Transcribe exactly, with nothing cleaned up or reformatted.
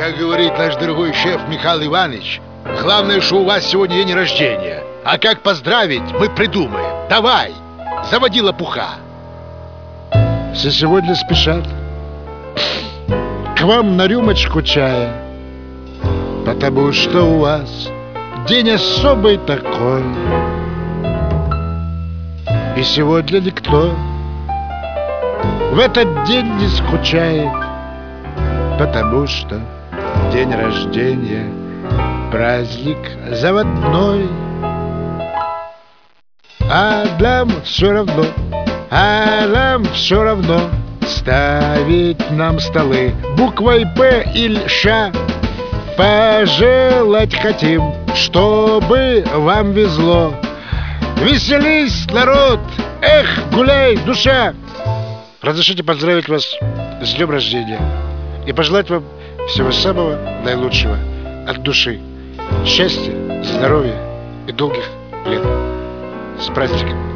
Как говорит наш дорогой шеф Михаил Иванович, главное, что у вас сегодня день рождения. А как поздравить, мы придумаем. Давай, заводи лопуха. Все сегодня спешат к вам на рюмочку чая, потому что у вас день особый такой. И сегодня никто в этот день не скучает, потому что день рождения праздник заводной. А нам все равно, а нам все равно ставить нам столы буквой П или Ш. Пожелать хотим, чтобы вам везло. Веселись, народ! Эх, гуляй, душа! Разрешите поздравить вас с днем рождения и пожелать вам всего самого наилучшего от души. Счастья, здоровья и долгих лет. С праздником!